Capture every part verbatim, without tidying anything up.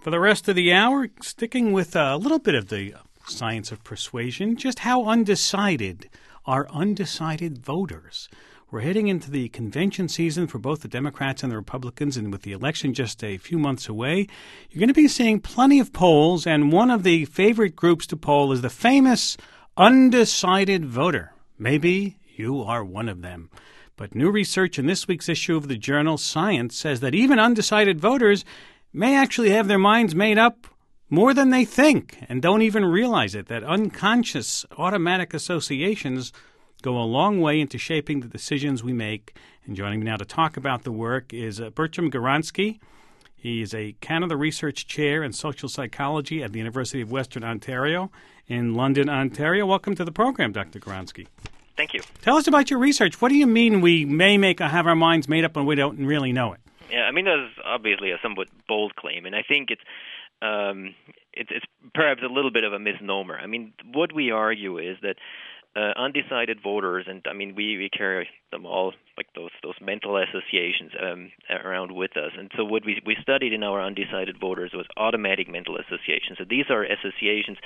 For the rest of the hour, sticking with a little bit of the science of persuasion, just how undecided are undecided voters? We're heading into the convention season for both the Democrats and the Republicans, and with the election just a few months away, you're going to be seeing plenty of polls, and one of the favorite groups to poll is the famous undecided voter. Maybe you are one of them. But new research in this week's issue of the journal Science says that even undecided voters may actually have their minds made up more than they think and don't even realize it, that unconscious automatic associations go a long way into shaping the decisions we make. And joining me now to talk about the work is uh, Bertram Gawronski. He is a Canada Research Chair in Social Psychology at the University of Western Ontario in London, Ontario. Welcome to the program, Doctor Gawronski. Thank you. Tell us about your research. What do you mean we may make have our minds made up when we don't really know it? Yeah, I mean, that's obviously a somewhat bold claim, and I think it's um, it's, it's perhaps a little bit of a misnomer. I mean, what we argue is that uh, undecided voters, and I mean, we, we carry them all, like those those mental associations um, around with us. And so what we, we studied in our undecided voters was automatic mental associations. So these are associations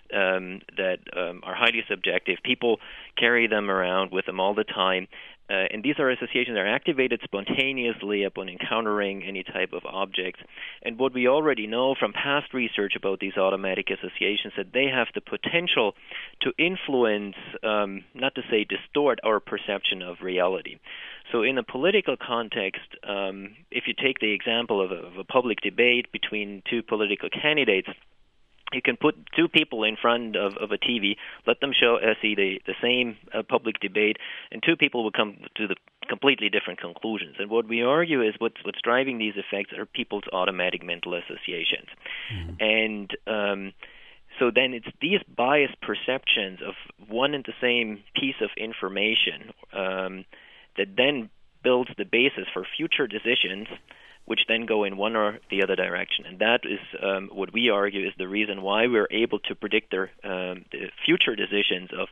um, that um, are highly subjective. People carry them around with them all the time. Uh, and these are associations that are activated spontaneously upon encountering any type of object. And what we already know from past research about these automatic associations, that they have the potential to influence, um, not to say distort, our perception of reality. So in a political context, um, if you take the example of a, of a public debate between two political candidates, you can put two people in front of, of a T V, let them show uh, see the, the same uh, public debate, and two people will come to the completely different conclusions. And what we argue is what's, what's driving these effects are people's automatic mental associations. Mm-hmm. And um, so then it's these biased perceptions of one and the same piece of information um, that then builds the basis for future decisions, which then go in one or the other direction. And that is um, what we argue is the reason why we're able to predict their, um, the future decisions of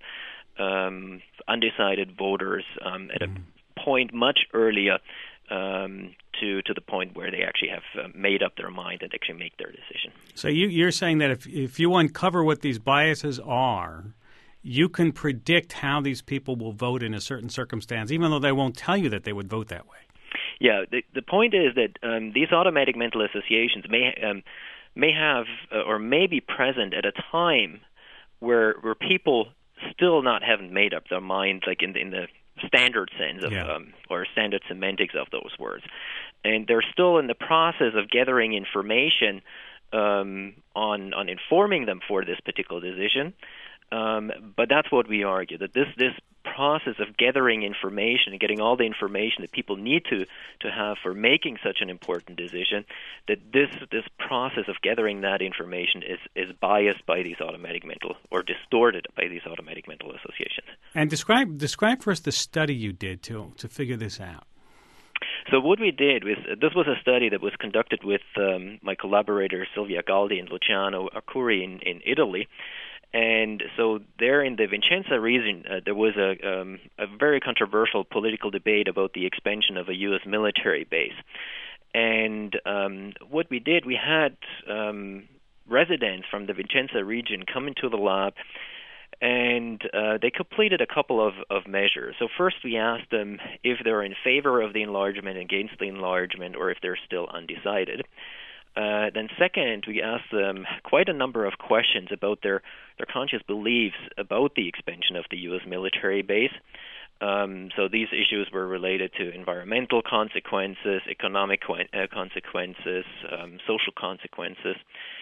um, undecided voters um, at mm. a point much earlier um, to, to the point where they actually have uh, made up their mind and actually make their decision. So you, you're saying that if, if you uncover what these biases are, you can predict how these people will vote in a certain circumstance, even though they won't tell you that they would vote that way. Yeah, the the point is that um, these automatic mental associations may um, may have uh, or may be present at a time where where people still not haven't made up their minds, like in the, in the standard sense of yeah. um, or standard semantics of those words, and they're still in the process of gathering information um, on on informing them for this particular decision. Um, but that's what we argue, that this this process of gathering information and getting all the information that people need to, to have for making such an important decision, that this this process of gathering that information is, is biased by these automatic mental, or distorted by these automatic mental associations. And describe describe for us the study you did to to figure this out. So what we did was, this was a study that was conducted with um, my collaborator Silvia Galdi and Luciano Arcuri in, in Italy. And so there in the Vicenza region, uh, there was a, um, a very controversial political debate about the expansion of a U S military base. And um, what we did, we had um, residents from the Vicenza region come into the lab, and uh, they completed a couple of, of measures. So first we asked them if they're in favor of the enlargement, against the enlargement, or if they're still undecided. Uh, then second, we asked them quite a number of questions about their, their conscious beliefs about the expansion of the U S military base. Um, so these issues were related to environmental consequences, economic uh, consequences, um, social consequences.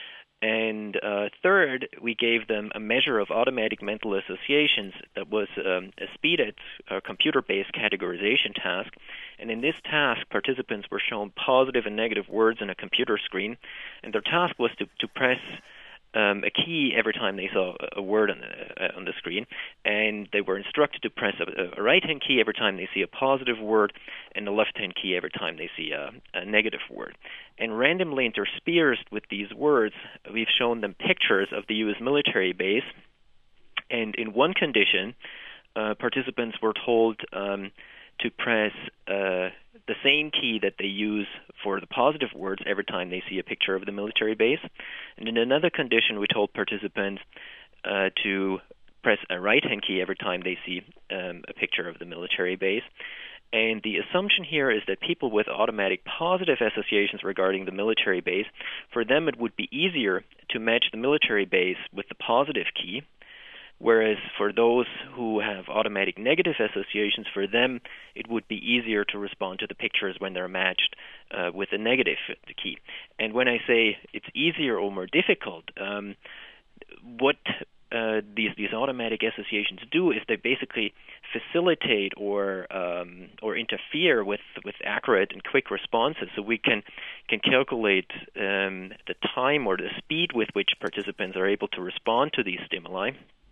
And uh, third, we gave them a measure of automatic mental associations that was um, a speeded uh, computer-based categorization task. And in this task, participants were shown positive and negative words on a computer screen, and their task was to, to press um, a key every time they saw a word on the, uh, on the screen, and they were instructed to press a, a right-hand key every time they see a positive word, and a left-hand key every time they see a, a negative word. And randomly interspersed with these words, we've shown them pictures of the U S military base, and in one condition, uh, participants were told um, to press uh, the same key that they use for the positive words every time they see a picture of the military base. And in another condition, we told participants uh, to press a right-hand key every time they see um, a picture of the military base. And the assumption here is that people with automatic positive associations regarding the military base, for them it would be easier to match the military base with the positive key, whereas for those who have automatic negative associations, for them it would be easier to respond to the pictures when they're matched uh, with the negative key. And when I say it's easier or more difficult, um, what uh, these these automatic associations do is they basically facilitate or um, or interfere with with accurate and quick responses. So we can can calculate um, the time or the speed with which participants are able to respond to these stimuli.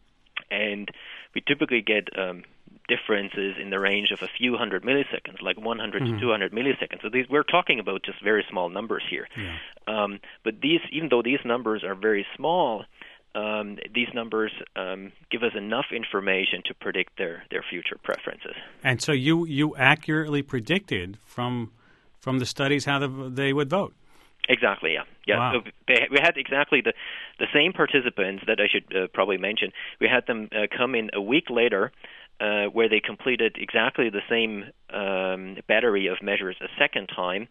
And we typically get um, differences in the range of a few hundred milliseconds, like one hundred mm-hmm. to two hundred milliseconds. So these, we're talking about just very small numbers here. Yeah. Um, but these, even though these numbers are very small, um, these numbers um, give us enough information to predict their, their future preferences. And so you, you accurately predicted from from the studies how the, they would vote. Exactly, yeah. yeah. Wow. So they, we had exactly the, the same participants that I should uh, probably mention. We had them uh, come in a week later uh, where they completed exactly the same um, battery of measures a second time.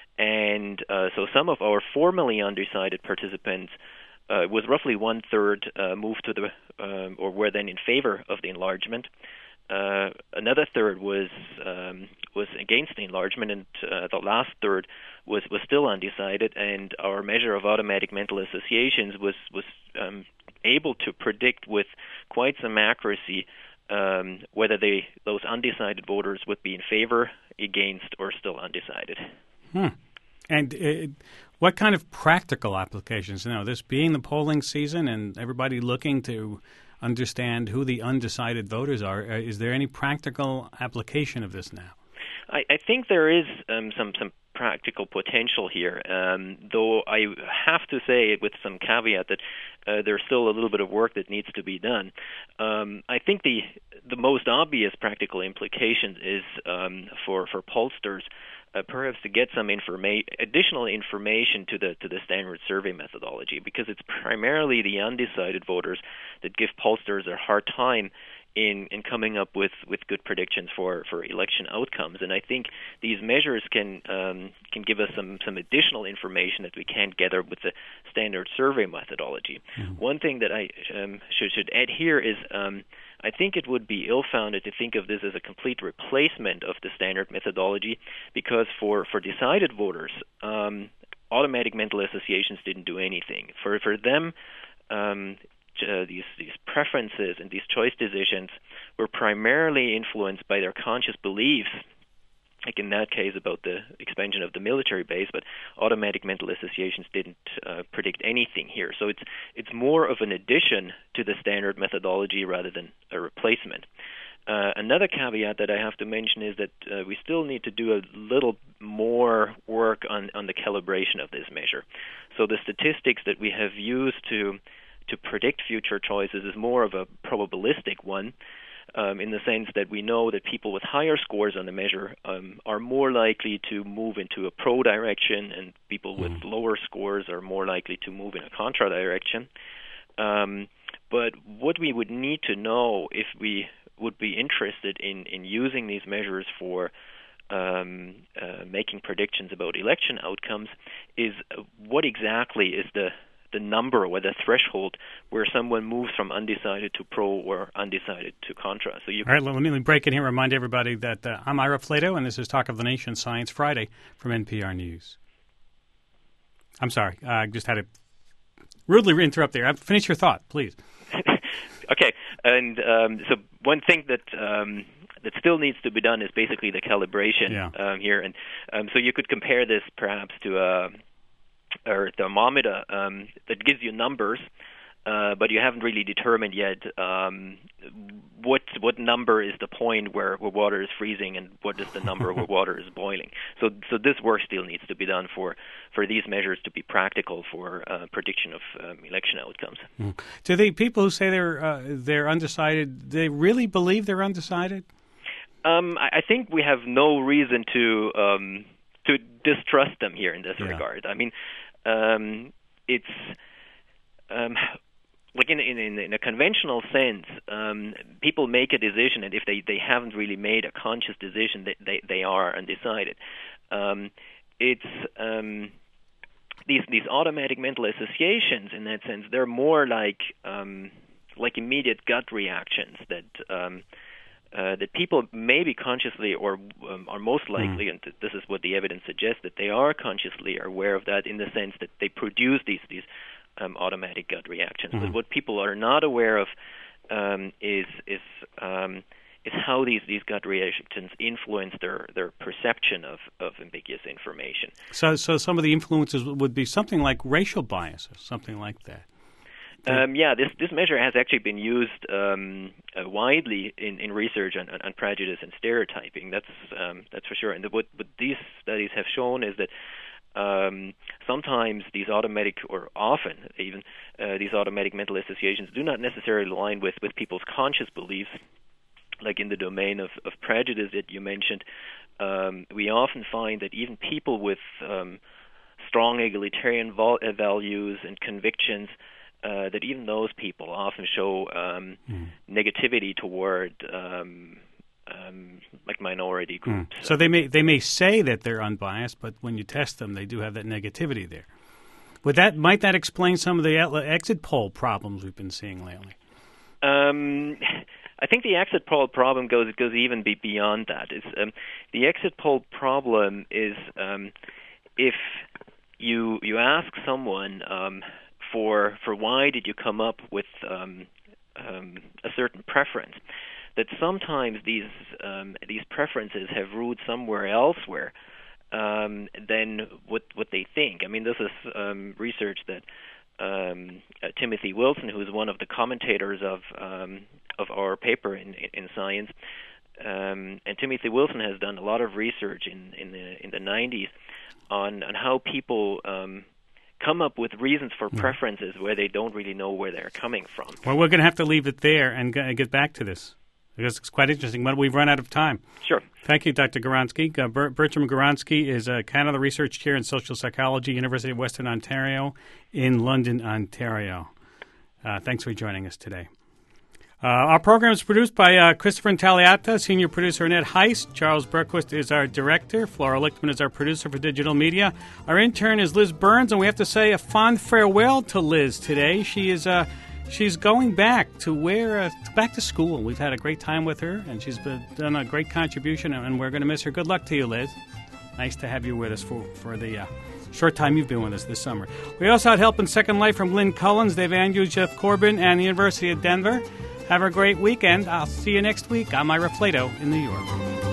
And uh, so some of our formally undecided participants uh, was roughly one-third uh, moved to the, um, or were then in favor of the enlargement. Uh, another third was um, was against the enlargement, and uh, the last third was, was still undecided. And our measure of automatic mental associations was was um, able to predict with quite some accuracy um, whether they those undecided voters would be in favor, against, or still undecided. Hmm. And uh, what kind of practical applications? Now, this being the polling season and everybody looking to understand who the undecided voters are, uh, is there any practical application of this now? I, I think there is um, some some practical potential here, um, though I have to say with some caveat that uh, there's still a little bit of work that needs to be done. Um, I think the the most obvious practical implication is um, for for pollsters uh, perhaps to get some informa- additional information to the to the standard survey methodology, because it's primarily the undecided voters that give pollsters a hard time in, in coming up with, with good predictions for, for election outcomes. And I think these measures can um, can give us some, some additional information that we can't gather with the standard survey methodology. Mm-hmm. One thing that I um, should, should add here is um, I think it would be ill-founded to think of this as a complete replacement of the standard methodology, because for, for decided voters, um, automatic mental associations didn't do anything. For, for them, um, Uh, these these preferences and these choice decisions were primarily influenced by their conscious beliefs, like in that case about the expansion of the military base, but automatic mental associations didn't uh, predict anything here. So it's it's more of an addition to the standard methodology rather than a replacement. Uh, another caveat that I have to mention is that uh, we still need to do a little more work on, on the calibration of this measure. So the statistics that we have used to to predict future choices is more of a probabilistic one, um, in the sense that we know that people with higher scores on the measure um, are more likely to move into a pro direction, and people with mm. lower scores are more likely to move in a contra direction. Um, but what we would need to know if we would be interested in, in using these measures for um, uh, making predictions about election outcomes is what exactly is the the number or the threshold where someone moves from undecided to pro or undecided to contra. So you All right, let me break in here and remind everybody that uh, I'm Ira Flato, and this is Talk of the Nation Science Friday from N P R News. I'm sorry, uh, I just had to rudely interrupt there. Finish your thought, please. Okay, and um, so one thing that um, that still needs to be done is basically the calibration yeah. um, here. And um, so you could compare this perhaps to a or a thermometer um, that gives you numbers, uh, but you haven't really determined yet um, what what number is the point where, where water is freezing and what is the number where water is boiling. So so this work still needs to be done for, for these measures to be practical for uh, prediction of um, election outcomes. Mm. Do the people who say they're uh, they're undecided, they really believe they're undecided? Um, I, I think we have no reason to um, to distrust them here in this yeah. regard. I mean, um, it's um, like in, in in a conventional sense, um, people make a decision, and if they, they haven't really made a conscious decision, they they, they are undecided. Um, it's um, these these automatic mental associations. In that sense, they're more like um, like immediate gut reactions that. Um, Uh, that people maybe consciously or um, are most likely, mm. and th- this is what the evidence suggests, that they are consciously aware of that in the sense that they produce these these um, automatic gut reactions. Mm. But what people are not aware of um, is is um, is how these, these gut reactions influence their, their perception of, of ambiguous information. So so some of the influences would be something like racial biases, something like that. Um, yeah, this this measure has actually been used um, uh, widely in, in research on, on prejudice and stereotyping. That's um, that's for sure. And the, what, what these studies have shown is that um, sometimes these automatic, or often even uh, these automatic mental associations, do not necessarily align with, with people's conscious beliefs. Like in the domain of, of prejudice that you mentioned, um, we often find that even people with um, strong egalitarian vol- values and convictions. Uh, that even those people often show um, mm. negativity toward um, um, like minority groups. Mm. So they may they may say that they're unbiased, but when you test them, they do have that negativity there. Would that might that explain some of the exit poll problems we've been seeing lately? Um, I think the exit poll problem goes goes even be beyond that. It's, um, the exit poll problem is um, if you you ask someone. Um, For, for why did you come up with um, um, a certain preference? That sometimes these um, these preferences have roots somewhere elsewhere um, than what what they think. I mean, this is um, research that um, uh, Timothy Wilson, who is one of the commentators of um, of our paper in in Science, um, and Timothy Wilson has done a lot of research in in the in the nineties on on how people um, come up with reasons for preferences where they don't really know where they're coming from. Well, we're going to have to leave it there and get back to this because it's quite interesting, but we've run out of time. Sure. Thank you, Doctor Gawronski. Uh, Ber- Bertram Gawronski is a Canada Research Chair in Social Psychology, University of Western Ontario in London, Ontario. Uh, thanks for joining us today. Uh, our program is produced by uh, Christopher Intagliata, senior producer Annette Heist. Charles Berquist is our director. Flora Lichtman is our producer for digital media. Our intern is Liz Burns, and we have to say a fond farewell to Liz today. She is uh, she's going back to where uh, back to school. We've had a great time with her, and she's been, done a great contribution, and we're going to miss her. Good luck to you, Liz. Nice to have you with us for for the. Uh, Short time you've been with us this summer. We also had help in Second Life from Lynn Collins, Dave Andrews, Jeff Corbin, and the University of Denver. Have a great weekend. I'll see you next week on Myra Flato in New York.